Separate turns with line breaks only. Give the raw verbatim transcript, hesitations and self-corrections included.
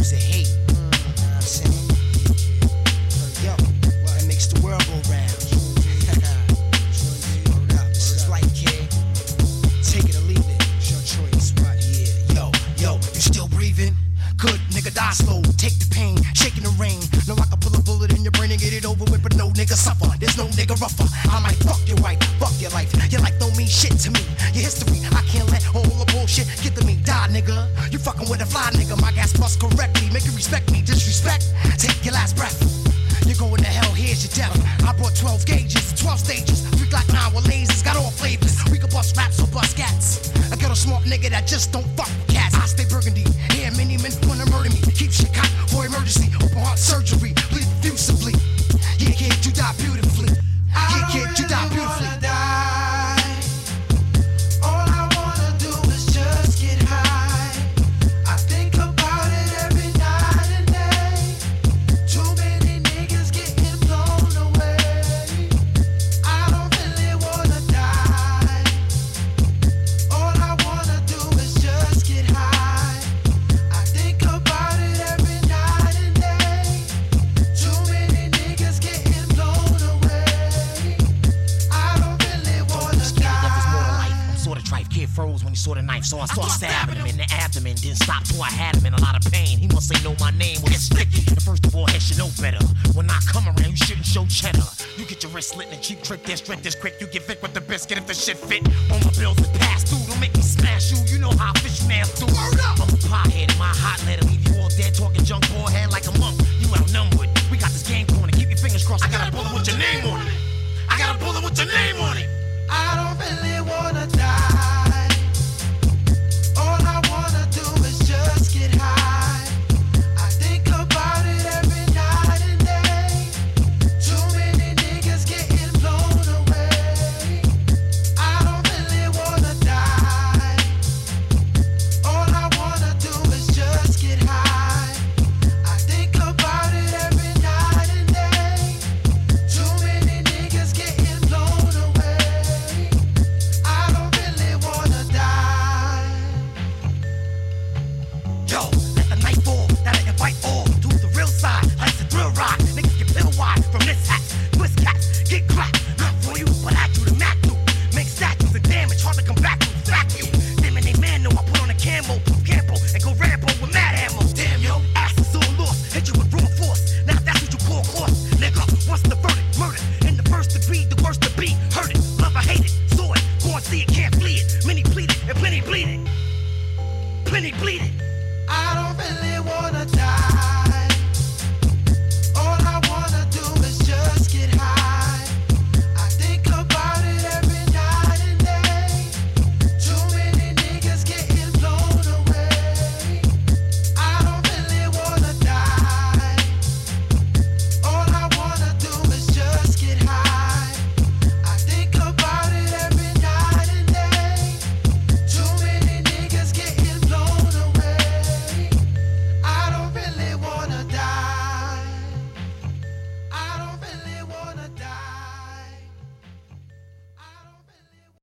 use to hate. Mm, you know what I'm saying? Yo, that makes the world go round. This is life, kid. Take it or leave it. It's your choice, right? Yeah, yo, yo, you still breathing? Good, nigga, die slow. Take the pain, shaking the rain. No, I can pull a bullet in your brain and get it over with, but no nigga suffer. There's no nigga rougher. I might fuck your wife, fuck your life. Your life don't mean shit to me. Your history, I can't let all the bullshit get to me. Die, nigga. You fucking with a fly, nigga. My gas bust correctly. Make you respect me. Disrespect, take your last breath. You're going to hell, here's your death. I brought twelve gauges, twelve stages. Freak like nine with lasers, got all flavors. We can bust raps or bust cats. I got a smart nigga that just don't fuck with cats. I stay burgundy, here many men wanna murder me. Keep shit cocked for emergency, open heart surgery, bleed profusively. Yeah, kid, you die beautifully. Yeah, kid, you die beautifully.
Froze when he saw the knife, so I started stabbing him in the abdomen. Didn't stop till I had him in a lot of pain. He must say know my name when it's sticky. And first of all, he should know better. When I come around, you shouldn't show cheddar. You get your wrist slit in a cheap trick, this trick, this quick. You get Vic with the biscuit if the shit fit. All my bills that pass through, don't make me smash you. You know how fish nails do. I'm a pothead in my hot letter, leave you all dead, talking junk, ball head like a monk. You outnumbered. We got this game corner. Keep your fingers crossed. I got a bullet with your name on it. I got a bullet with your name on it.
I don't really wanna die. All I wanna do is just get high. I think about it every night and day. Too many niggas getting blown away. I don't really wanna die. All I wanna do is just get high. I think about it every night and day. Too many niggas getting blown away. I don't really wanna die.
Yo, let the night fall, that I invite all to the real side. Life's a drill ride, niggas get pill wide from this hat. Twist cats, get cracked, not for you, but I do the Mac do. Make statues and damage, hard to come back to. Fact you, them and they man know I put on a camo, campo, and go Rambo with mad ammo. Damn yo, ass is all lost, hit you with raw force. Now that's what you call course, nigga. What's the verdict? Murder. In the first degree, the worst to be. Heard it, love I hate it, saw it, go and see it, can't flee it. Many pleaded and plenty bleeding, plenty bleeding.
I don't really wanna